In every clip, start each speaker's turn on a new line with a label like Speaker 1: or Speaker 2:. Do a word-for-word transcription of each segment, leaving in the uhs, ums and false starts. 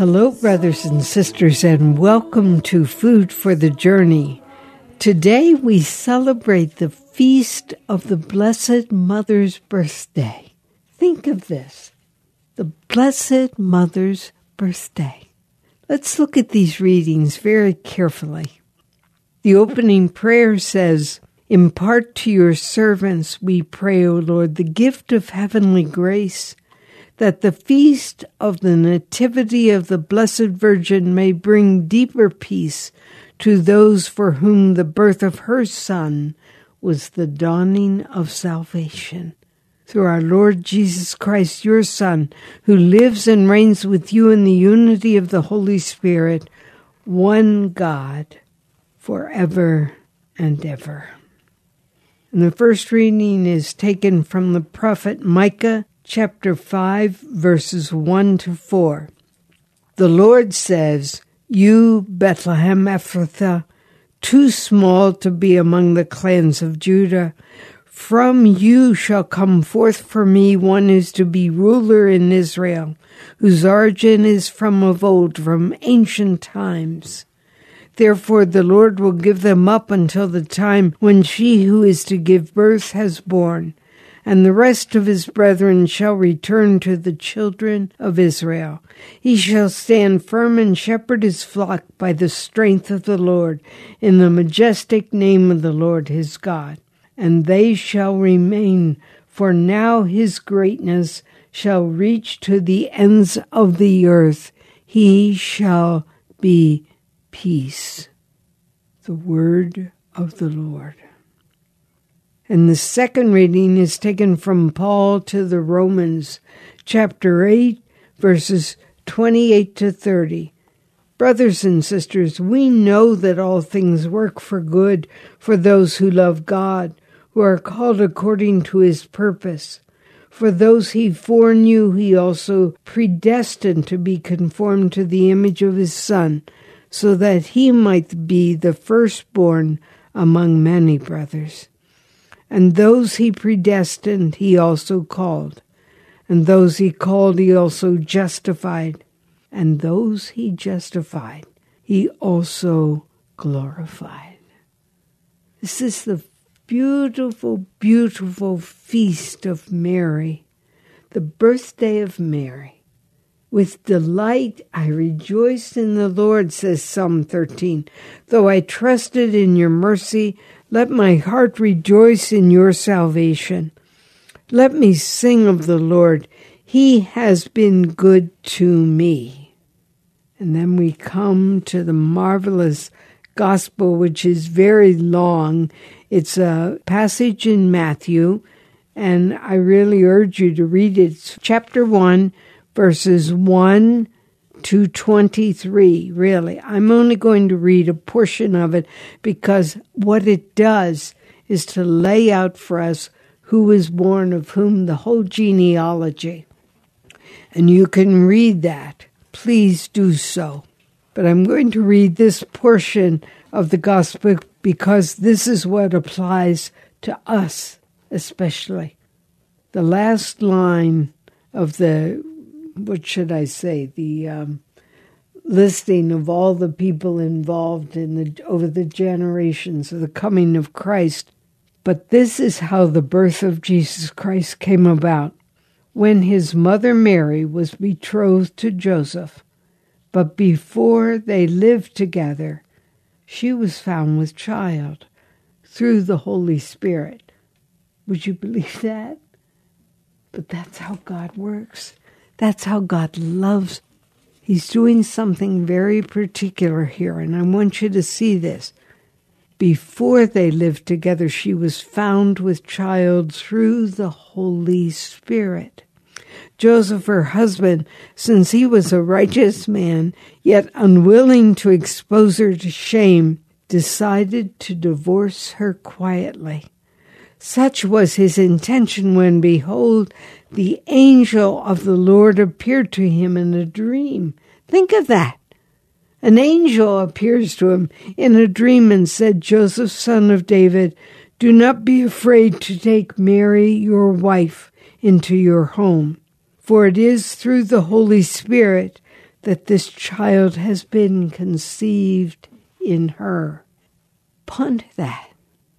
Speaker 1: Hello, brothers and sisters, and welcome to Food for the Journey. Today we celebrate the feast of the Blessed Mother's birthday. Think of this, the Blessed Mother's birthday. Let's look at these readings very carefully. The opening prayer says, "Impart to your servants, we pray, O Lord, the gift of heavenly grace, that the feast of the Nativity of the Blessed Virgin may bring deeper peace to those for whom the birth of her Son was the dawning of salvation. Through our Lord Jesus Christ, your Son, who lives and reigns with you in the unity of the Holy Spirit, one God, forever and ever." And the first reading is taken from the prophet Micah, chapter five, verses one to four. The Lord says, "You, Bethlehem Ephrathah, too small to be among the clans of Judah, from you shall come forth for me one who is to be ruler in Israel, whose origin is from of old, from ancient times. Therefore the Lord will give them up until the time when she who is to give birth has born, and the rest of his brethren shall return to the children of Israel. He shall stand firm and shepherd his flock by the strength of the Lord, in the majestic name of the Lord his God. And they shall remain, for now his greatness shall reach to the ends of the earth. He shall be peace." The word of the Lord. And the second reading is taken from Paul to the Romans, chapter eight, verses twenty-eight to thirty. "Brothers and sisters, we know that all things work for good for those who love God, who are called according to his purpose. For those he foreknew, he also predestined to be conformed to the image of his Son, so that he might be the firstborn among many brothers. And those he predestined, he also called. And those he called, he also justified. And those he justified, he also glorified." This is the beautiful, beautiful feast of Mary, the birthday of Mary. "With delight I rejoiced in the Lord," says Psalm thirteen. "Though I trusted in your mercy, let my heart rejoice in your salvation. Let me sing of the Lord. He has been good to me." And then we come to the marvelous gospel, which is very long. It's a passage in Matthew, and I really urge you to read it. It's chapter one, verses one to twenty-three, really. I'm only going to read a portion of it because what it does is to lay out for us who was born of whom, the whole genealogy. And you can read that. Please do so. But I'm going to read this portion of the gospel because this is what applies to us especially. The last line of the what should I say, the um, listing of all the people involved in the over the generations of the coming of Christ. "But this is how the birth of Jesus Christ came about. When his mother Mary was betrothed to Joseph, but before they lived together, she was found with child through the Holy Spirit." Would you believe that? But that's how God works. That's how God loves. He's doing something very particular here, and I want you to see this. Before they lived together, she was found with child through the Holy Spirit. Joseph, her husband, since he was a righteous man, yet unwilling to expose her to shame, decided to divorce her quietly. Such was his intention when, behold, the angel of the Lord appeared to him in a dream. Think of that. An angel appears to him in a dream and said, "Joseph, son of David, do not be afraid to take Mary, your wife, into your home, for it is through the Holy Spirit that this child has been conceived in her. Ponder that.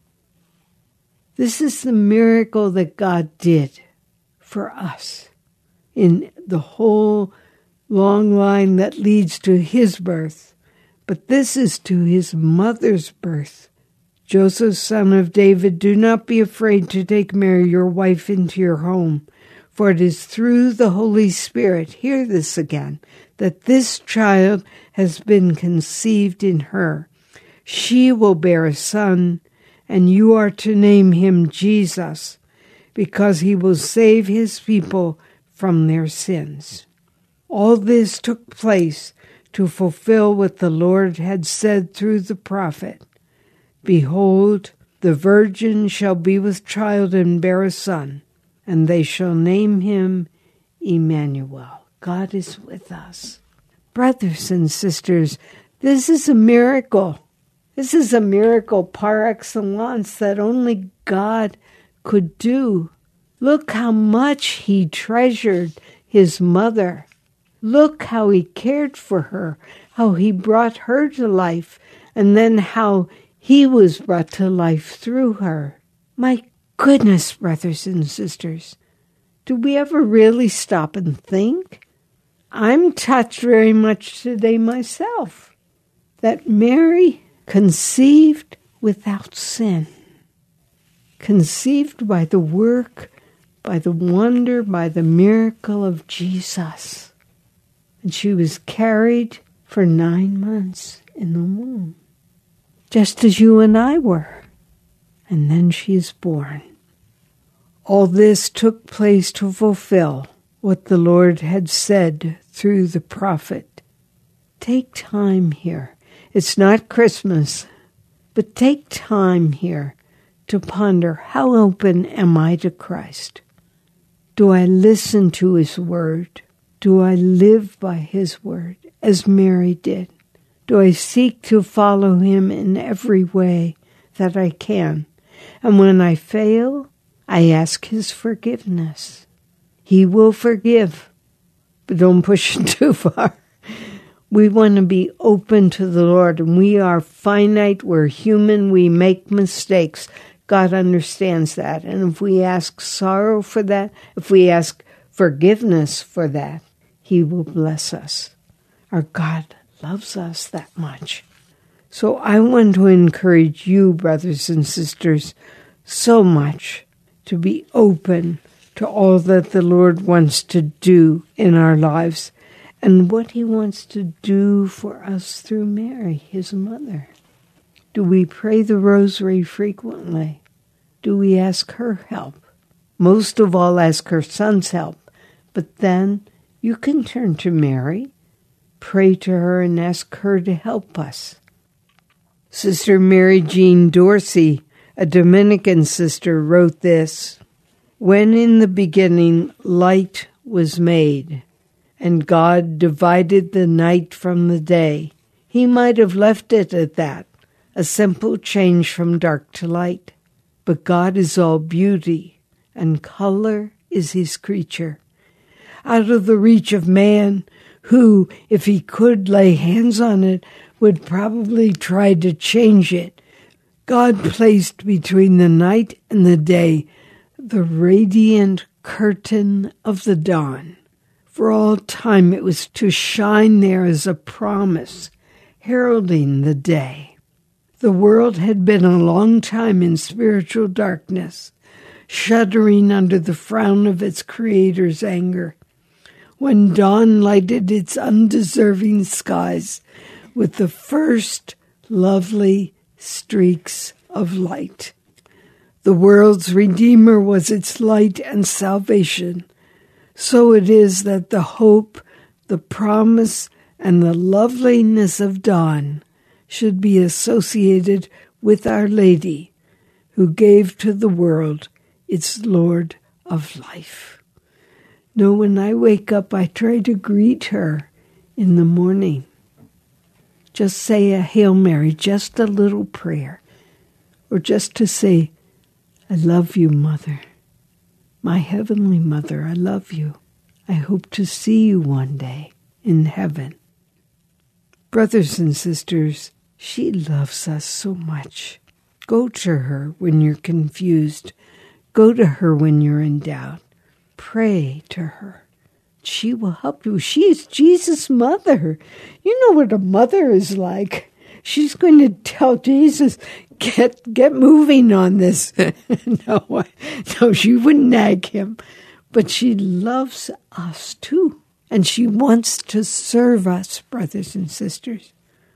Speaker 1: This is the miracle that God did for us in the whole long line that leads to his birth. But this is to his mother's birth. Joseph, son of David, do not be afraid to take Mary, your wife, into your home, for it is through the Holy Spirit, hear this again, that this child has been conceived in her. She will bear a son, and you are to name him Jesus, because he will save his people from their sins. All this took place to fulfill what the Lord had said through the prophet. Behold, the virgin shall be with child and bear a son, and they shall name him Emmanuel. God is with us. Brothers and sisters, this is a miracle. This is a miracle par excellence that only God could do. Look how much he treasured his mother. Look how he cared for her, how he brought her to life, and then how he was brought to life through her. My goodness, brothers and sisters, do we ever really stop and think? I'm touched very much today myself that Mary conceived without sin, conceived by the work, by the wonder, by the miracle of Jesus. And she was carried for nine months in the womb, just as you and I were. And then she is born. All this took place to fulfill what the Lord had said through the prophet. Take time here. It's not Christmas, but take time here to ponder, how open am I to Christ? Do I listen to his word? Do I live by his word, as Mary did? Do I seek to follow him in every way that I can? And when I fail, I ask his forgiveness. He will forgive, but don't push it too far. We want to be open to the Lord, and we are finite, we're human, we make mistakes. God understands that. And if we ask sorrow for that, if we ask forgiveness for that, he will bless us. Our God loves us that much. So I want to encourage you, brothers and sisters, so much to be open to all that the Lord wants to do in our lives and what he wants to do for us through Mary, his mother. Do we pray the rosary frequently? Do we ask her help? Most of all, ask her son's help. But then you can turn to Mary, pray to her, and ask her to help us. Sister Mary Jean Dorsey, a Dominican sister, wrote this: "When in the beginning light was made, and God divided the night from the day, he might have left it at that, a simple change from dark to light. But God is all beauty, and color is his creature. Out of the reach of man, who, if he could lay hands on it, would probably try to change it, God placed between the night and the day the radiant curtain of the dawn. For all time it was to shine there as a promise, heralding the day. The world had been a long time in spiritual darkness, shuddering under the frown of its Creator's anger, when dawn lighted its undeserving skies with the first lovely streaks of light. The world's Redeemer was its light and salvation. So it is that the hope, the promise, and the loveliness of dawn should be associated with Our Lady, who gave to the world its Lord of life. No, when I wake up, I try to greet her in the morning. Just say a Hail Mary, just a little prayer, or just to say, I love you, Mother. My Heavenly Mother, I love you. I hope to see you one day in heaven. Brothers and sisters, she loves us so much. Go to her when you're confused. Go to her when you're in doubt. Pray to her. She will help you. She is Jesus' mother. You know what a mother is like. She's going to tell Jesus, get get moving on this. no, no, she wouldn't nag him. But she loves us too. And she wants to serve us, brothers and sisters.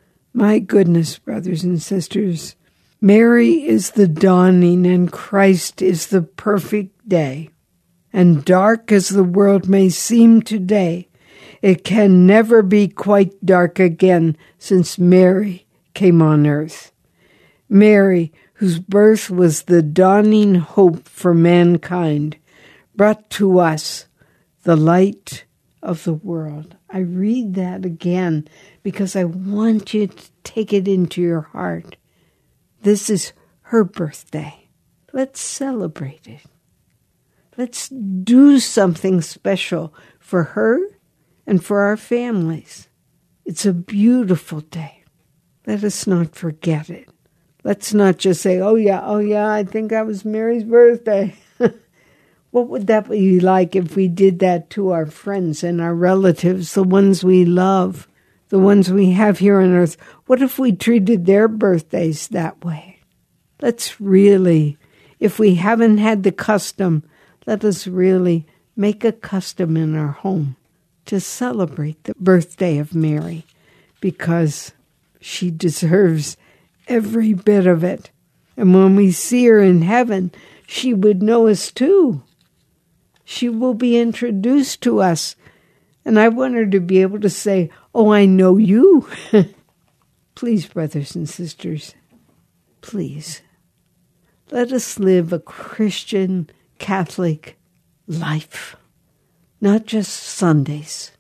Speaker 1: My goodness, brothers and sisters. Mary is the dawning and Christ is the perfect day. And dark as the world may seem today, it can never be quite dark again since Mary came on earth. Mary, whose birth was the dawning hope for mankind, brought to us the light of the world. I read that again because I want you to take it into your heart. This is her birthday. Let's celebrate it. Let's do something special for her and for our families. It's a beautiful day. Let us not forget it. Let's not just say, oh yeah, oh yeah, I think that was Mary's birthday. What would that be like if we did that to our friends and our relatives, the ones we love, the ones we have here on earth? What if we treated their birthdays that way? Let's really, if we haven't had the custom, let us really make a custom in our home to celebrate the birthday of Mary, because she deserves every bit of it. And when we see her in heaven, she would know us too. She will be introduced to us. And I want her to be able to say, oh, I know you. Please, brothers and sisters, please, let us live a Christian Catholic life. Not just Sundays,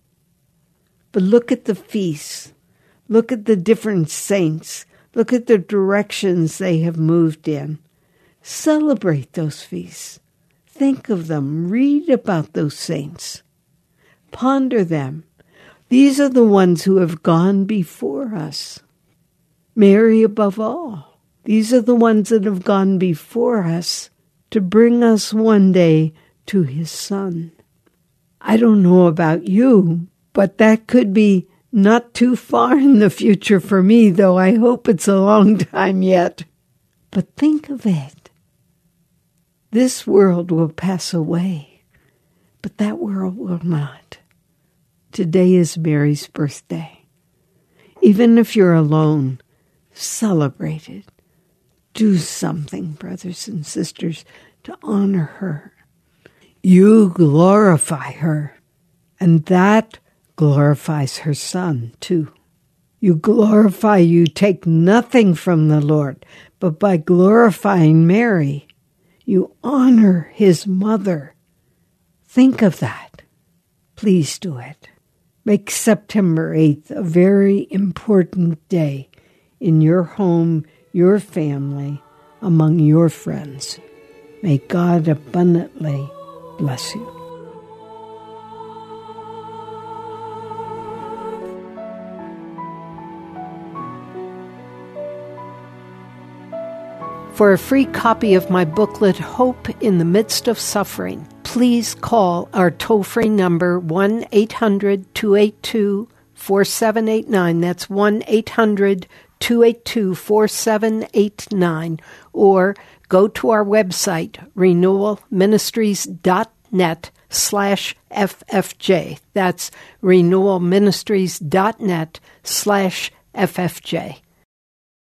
Speaker 1: but look at the feasts. Look at the different saints. Look at the directions they have moved in. Celebrate those feasts. Think of them. Read about those saints. Ponder them. These are the ones who have gone before us. Mary above all. These are the ones that have gone before us to bring us one day to his Son. I don't know about you, but that could be not too far in the future for me, though I hope it's a long time yet. But think of it. This world will pass away, but that world will not. Today is Mary's birthday. Even if you're alone, celebrate it. Do something, brothers and sisters, to honor her. You glorify her, and that glorifies her Son, too. You glorify, you take nothing from the Lord, but by glorifying Mary, you honor his mother. Think of that. Please do it. Make September eighth a very important day in your home, your family, among your friends. May God abundantly bless you. For a free copy of my booklet, Hope in the Midst of Suffering, please call our toll-free number one eight hundred two eight two four seven eight nine. That's one eight hundred two eight two four seven eight nine. Or go to our website, renewal ministries dot net slash F F J. That's renewal ministries dot net slash F F J.